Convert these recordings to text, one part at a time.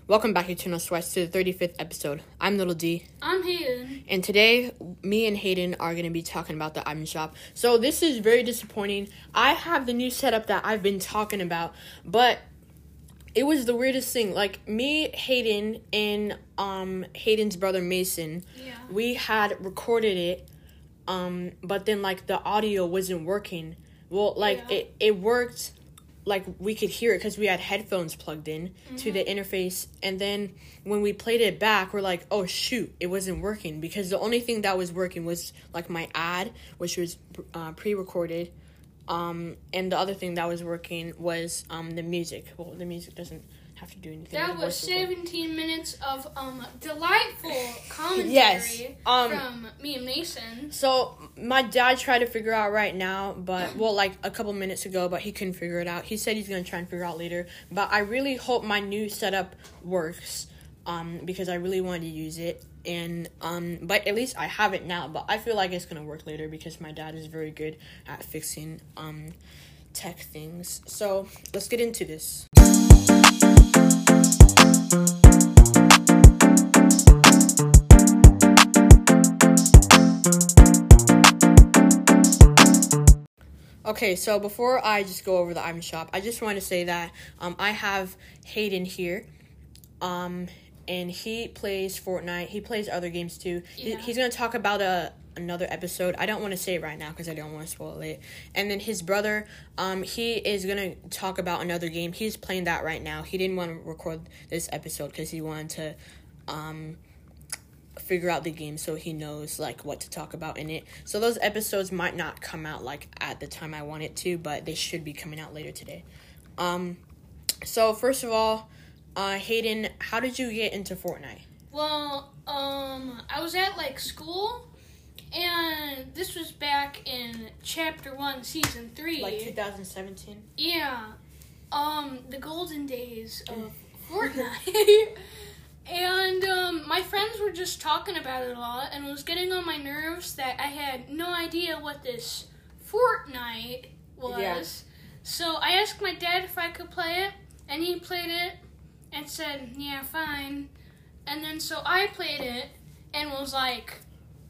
Welcome back, Eternal Sweats, to the 35th episode. I'm Little D. I'm Hayden. And today, me and Hayden are going to be talking about the item shop. So this is very disappointing. I have the new setup that I've been talking about, but it was the weirdest thing. Like, me, Hayden, and Hayden's brother Mason, we had recorded it, but then, like, the audio wasn't working. Well, like, it worked. Like, we could hear it because we had headphones plugged in to the interface. And then when we played it back, we're like, oh, shoot, it wasn't working. Because the only thing that was working was, like, my ad, which was pre-recorded. And the other thing that was working was the music. Well, the music doesn't have to do anything. That was 17 minutes of delightful commentary from me and Mason. So my dad tried to figure out right now, but like a couple minutes ago, but he couldn't figure it out. He said he's gonna try and figure it out later. But I really hope my new setup works, because I really wanted to use it. And but at least I have it now. But I feel like it's gonna work later because my dad is very good at fixing tech things. So let's get into this. Okay, so before I just go over the item shop, I just want to say that I have Hayden here, and he plays Fortnite. He plays other games too. Yeah. He's going to talk about another episode. I don't want to say it right now because I don't want to spoil it. And then his brother, he is going to talk about another game. He's playing that right now. He didn't want to record this episode because he wanted to figure out the game so he knows, like, what to talk about in it. So those episodes might not come out, like, at the time I want it to, but they should be coming out later today. So first of all, Hayden, how did you get into Fortnite? Well, I was at, like, school, and this was back in Chapter 1, Season 3. Like 2017? Yeah. The golden days of Fortnite. And my friends were just talking about it a lot, and it was getting on my nerves that I had no idea what this Fortnite was. Yeah. So I asked my dad if I could play it, and he played it and said, yeah, fine. And then so I played it and was like,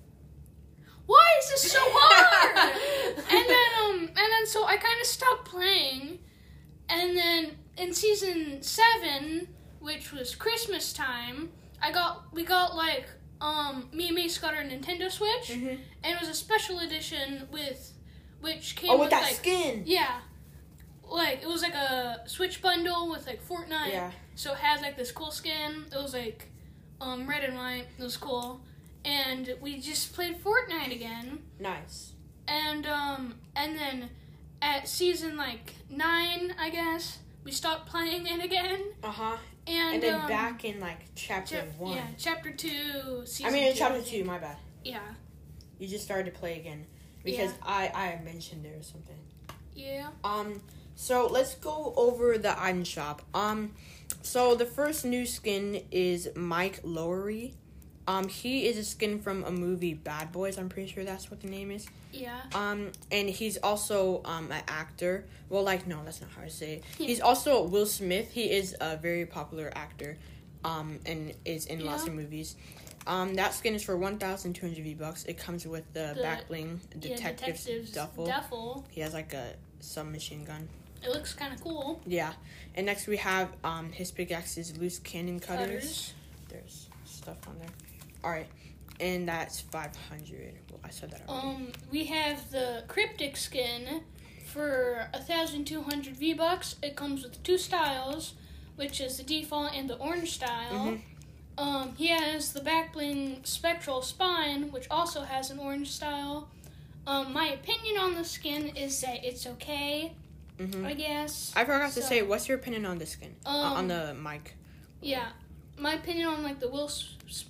why is this so hard? and then so I kind of stopped playing, and then in Season 7, which was Christmas time, we got like, me and Mace got our Nintendo Switch, and it was a special edition which came with that, like, skin. Yeah. Like, it was like a Switch bundle with, like, Fortnite. Yeah. So it had, like, this cool skin. It was, like, red and white. It was cool. And we just played Fortnite again. Nice. And then at Season, like, 9, I guess, we stopped playing it again. Uh-huh. And then back in, like, Chapter 1. Yeah, Chapter 2, Season 2. Chapter 2, my bad. Yeah. You just started to play again. Because I mentioned there or something. Yeah. So let's go over the item shop. So the first new skin is Mike Lowry. He is a skin from a movie, Bad Boys. I'm pretty sure that's what the name is. Yeah. And he's also an actor. Well, like, no, that's not how I say it. Yeah. He's also Will Smith. He is a very popular actor, and is in lots of movies. That skin is for 1,200 V-Bucks. It comes with the back bling detective's duffel. He has, like, a submachine gun. It looks kind of cool. Yeah. And next we have his pickaxe's loose cannon cutters. There's stuff on there. Alright. And that's 500. Well, I said that already. We have the cryptic skin for 1,200 V-Bucks. It comes with 2 styles, which is the default and the orange style. He has the back bling spectral spine, which also has an orange style. My opinion on the skin is that it's okay. I guess. I forgot to say, what's your opinion on the skin? On the mic. Yeah. My opinion on, like, the Will Smith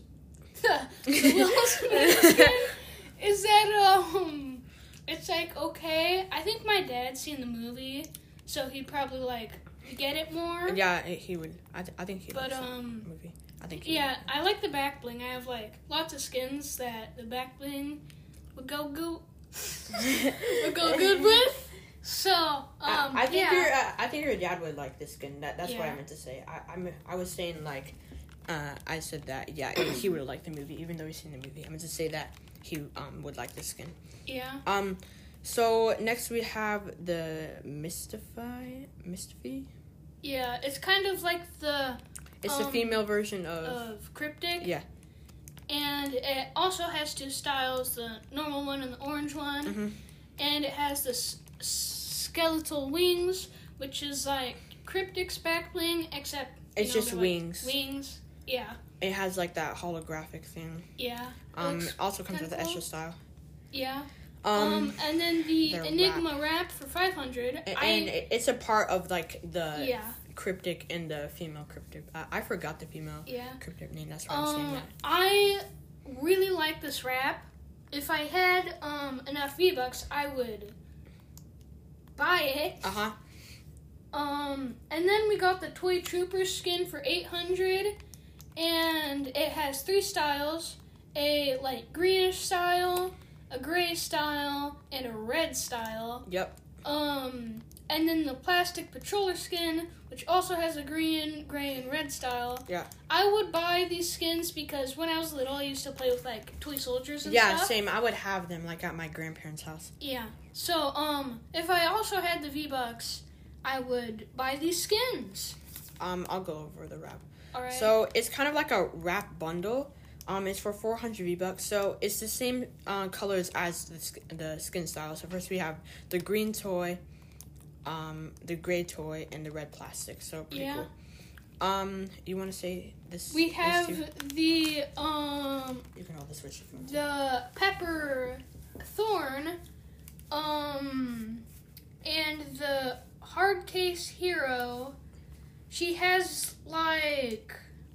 skin is that, it's, like, okay. I think my dad's seen the movie, so he'd probably, like, get it more. Yeah, he would. I think he likes the movie. I think I like the back bling. I have, like, lots of skins that the back bling would go good with. So, I think yeah. I think your dad would like this skin. That's what I Yeah. meant to say. I was saying like, I said that he would like the movie even though he's seen the movie. I meant to say that he would like this skin. Yeah. So next we have the Mystify. Yeah, it's kind of like It's the female version of Cryptic. Yeah. And it also has two styles, the normal one and the orange one. Mm-hmm. And it has the skeletal wings, which is like Cryptic's back bling, except It's just they're wings. Like wings. Yeah. It has like that holographic thing. Yeah. It also comes with the cool. extra style. Yeah. And then the Enigma wrap for 500. And it's a part of like the Yeah. Cryptic and the female Cryptic. I forgot the female Cryptic name. That's why I'm saying that. I really like this wrap. If I had enough V-Bucks, I would buy it. Uh-huh. And then we got the Toy Trooper skin for 800, and it has three styles: a like greenish style, a gray style, and a red style. Yep. And then the plastic patroller skin, which also has a green, gray, and red style. Yeah. I would buy these skins because when I was little, I used to play with like toy soldiers and stuff. Yeah, same. I would have them like at my grandparents' house. Yeah. So, if I also had the V-Bucks, I would buy these skins. I'll go over the wrap. All right. So it's kind of like a wrap bundle. It's for 400 V-Bucks. So it's the same colors as the skin style. So first we have the green toy, the gray toy, and the red plastic. So pretty cool. You want to say this? We have the You can hold the switch. the Pepper Thorn, and the Hard Case Hero. She has like,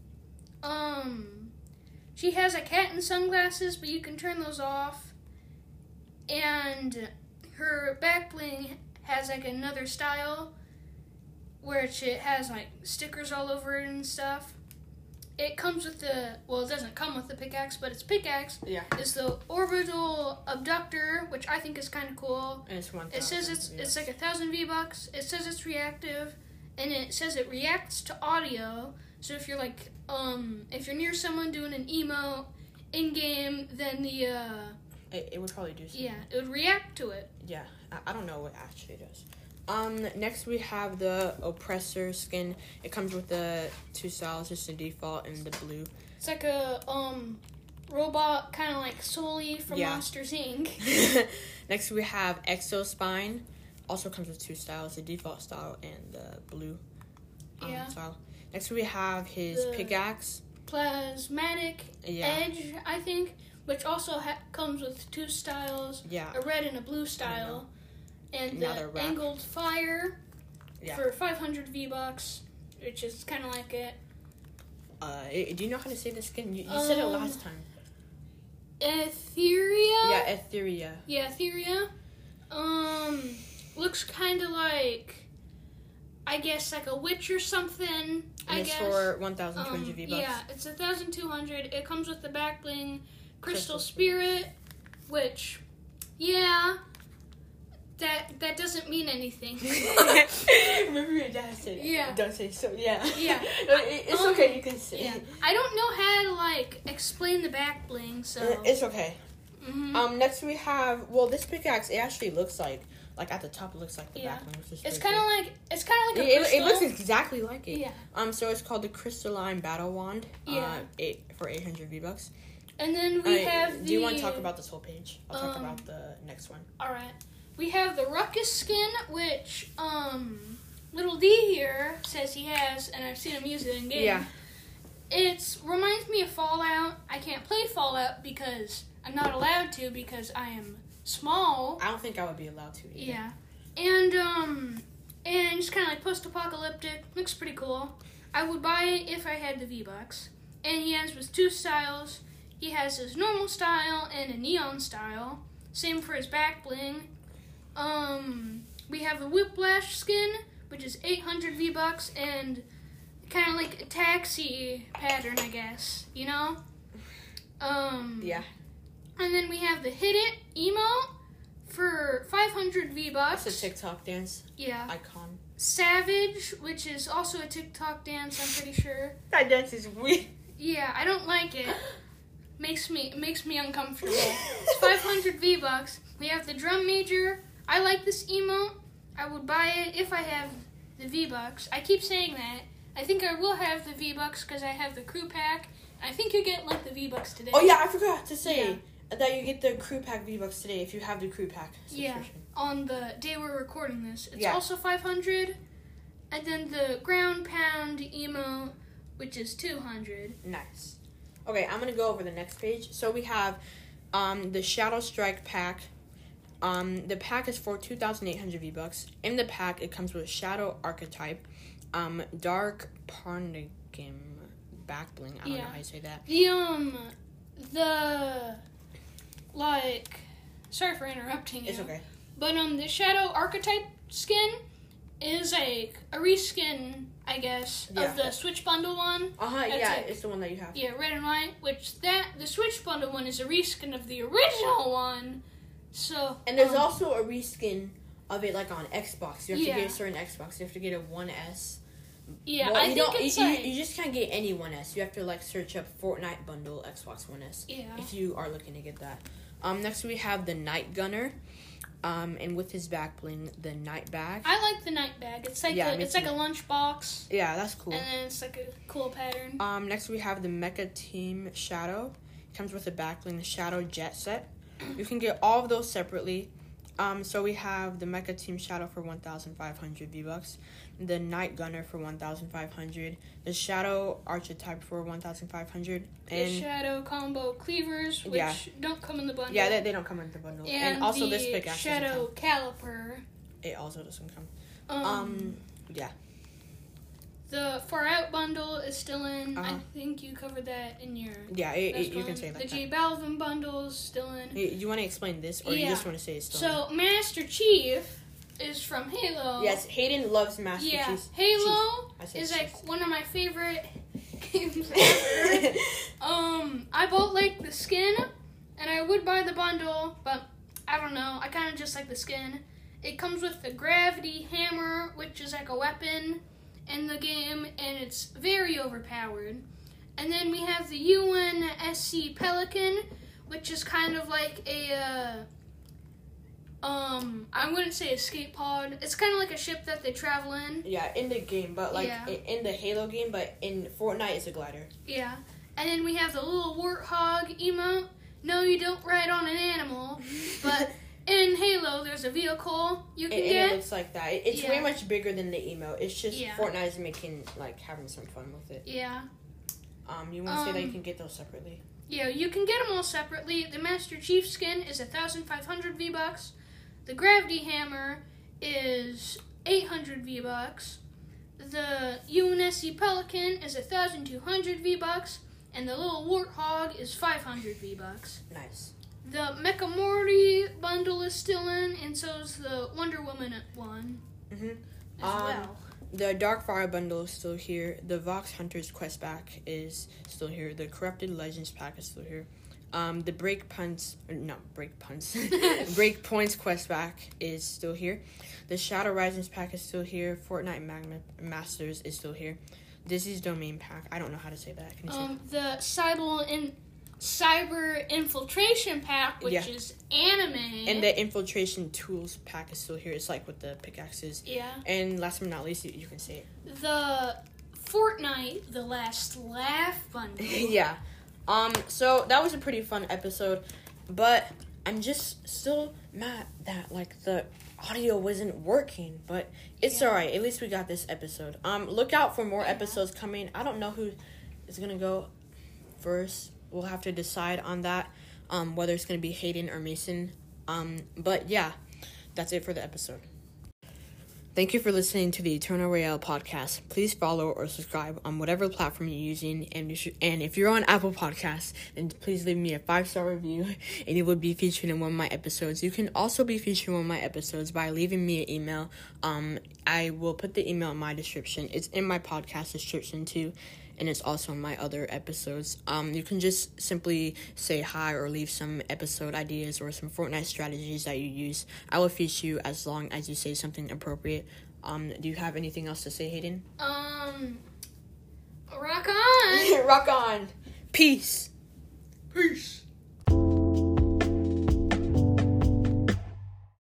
she has a cat and sunglasses, but you can turn those off. And her back bling has like another style, which it has like stickers all over it and stuff. It comes with it doesn't come with the pickaxe, but its pickaxe is the Orbital Abductor, which I think is kind of cool. And it's 1,000. It says it's like 1,000 V-Bucks. It says it's reactive, and it says it reacts to audio. So if you're like, if you're near someone doing an emote in game, then the it would probably do something. yeah, it would react to it. Yeah, I don't know what it actually does. Next we have the Oppressor skin. It comes with the two styles, just the default and the blue. It's like a robot, kind of like Sully from Monsters Inc. Next we have Exospine. Also comes with two styles, the default style and the blue style. Next we have his pickaxe. Plasmatic Edge, I think, which also comes with two styles, a red and a blue style. And the Angled Fire for 500 V-Bucks, which is kind of like it. Do you know how to say the skin? You said it last time. Etheria? Yeah, Etheria. Yeah, Etheria. Looks kind of like, I guess, like a witch or something. And it's for 1,200 V-Bucks. Yeah, it's 1,200. It comes with the back bling Crystal Spirit, which, that doesn't mean anything. Remember your dad said, don't say so, Yeah. It's okay, you can say. Yeah. I don't know how to, like, explain the back bling, so. It's okay. Mm-hmm. Next we have, this pickaxe, it actually looks like at the top it looks like the back bling. It's kind of like a crystal. It looks exactly like it. Yeah. So it's called the Crystalline Battle Wand. For 800 V-Bucks. And then we have the... Do you want to talk about this whole page? I'll talk about the next one. Alright. We have the Ruckus skin, which, Little D here says he has, and I've seen him use it in game. Yeah. It reminds me of Fallout. I can't play Fallout because I'm not allowed to because I am small. I don't think I would be allowed to either. Yeah. And it's kind of like post-apocalyptic. Looks pretty cool. I would buy it if I had the V-Bucks. And he has with two styles. He has his normal style and a neon style. Same for his back bling. We have the Whiplash skin, which is 800 V-Bucks, and kind of like a taxi pattern, I guess. You know? Yeah. And then we have the Hit It emote for 500 V-Bucks. That's a TikTok dance. Yeah. Icon. Savage, which is also a TikTok dance, I'm pretty sure. That dance is weird. Yeah, I don't like it. Makes me uncomfortable. It's 500 V-Bucks. We have the Drum Major. I like this emote. I would buy it if I have the V-Bucks. I keep saying that. I think I will have the V-Bucks because I have the crew pack. I think you get like the V-Bucks today. Oh yeah, I forgot to say that you get the crew pack V-Bucks today if you have the crew pack subscription. Yeah, on the day we're recording this. It's Yeah. also 500. And then the Ground Pound emote, which is 200. Nice. Okay, I'm gonna go over the next page. So we have the Shadow Strike pack. The pack is for 2,800 V-Bucks. In the pack, it comes with Shadow Archetype, Dark Parnagim back bling. I don't know how you say that. Sorry for interrupting you. It's okay. But the Shadow Archetype skin is like a reskin, I guess, of the Switch Bundle one. Yeah, it's the one that you have. Yeah, red and white. The Switch Bundle one is a reskin of the original one. So. And there's also a reskin of it, like on Xbox. You have to get a certain Xbox. You have to get a 1S. Yeah, well, you just can't get any 1S. You have to search up Fortnite bundle Xbox 1S. Yeah. If you are looking to get that. Next we have the Night Gunner. And with his back bling, the Night Bag. I like the Night Bag. It's like it's like a lunchbox. Yeah, that's cool. And then it's like a cool pattern. Next we have the Mecha Team Shadow. It comes with a back bling, the Shadow Jet Set. You can get all of those separately. So we have the Mecha Team Shadow for 1,500 V-Bucks, the Night Gunner for 1,500, the Shadow Archetype for 1,500, and the Shadow Combo Cleavers, which don't come in the bundle. Yeah, they don't come in the bundle. And also this pickaxe Shadow Caliper. It also doesn't come. Yeah. The Far Out bundle is still in. I think you covered that in your. Yeah, you can say that. The J Balvin bundle is still in. You want to explain this, or you just want to say it's still in? So Master Chief is from Halo. Yes, Hayden loves Master Chief. Yeah, Halo is like one of my favorite games ever. I bought the skin, and I would buy the bundle, but I don't know. I kind of just like the skin. It comes with the Gravity Hammer, which is like a weapon in the game, and it's very overpowered. And then we have the UNSC Pelican, which is kind of like a I wouldn't say escape pod. It's kind of like a ship that they travel in. Yeah, in the game, but in the Halo game, but in Fortnite it's a glider. Yeah. And then we have the little warthog emote. No, you don't ride on an animal, but in Halo, there's a vehicle you can get. And it looks like that. It's way much bigger than the emote. It's just Fortnite is making, having some fun with it. Yeah. You want to say that you can get those separately? Yeah, you can get them all separately. The Master Chief skin is 1,500 V-Bucks. The Gravity Hammer is 800 V-Bucks. The UNSC Pelican is 1,200 V-Bucks. And the little Warthog is 500 V-Bucks. Nice. The Mecha Morty bundle is still in, and so is the Wonder Woman one as well. The Dark Fire bundle is still here. The Vox Hunter's quest pack is still here. The Corrupted Legends pack is still here. The Break Points quest pack is still here. The Shadow Risings pack is still here. Fortnite Magma Masters is still here. Disney's Domain pack. I don't know how to say that. Can you say that? The Cyber Infiltration pack, which is anime. And the Infiltration Tools pack is still here. It's with the pickaxes. Yeah. And last but not least, you can say it. The Fortnite The Last Laugh bundle. Yeah. So that was a pretty fun episode, but I'm just still mad that the audio wasn't working, but it's alright. At least we got this episode. Look out for more episodes coming. I don't know who is gonna go first. We'll have to decide on that, whether it's gonna be Hayden or Mason. But yeah, that's it for the episode. Thank you for listening to the Eternal Royale podcast. Please follow or subscribe on whatever platform you're using. And if you're on Apple Podcasts, then please leave me a 5-star review, and it will be featured in one of my episodes. You can also be featured in one of my episodes by leaving me an email. I will put the email in my description. It's in my podcast description too. and it's also on my other episodes. You can just simply say hi or leave some episode ideas or some Fortnite strategies that you use. I will feature you as long as you say something appropriate. Do you have anything else to say, Hayden? Rock on! Rock on! Peace! Peace!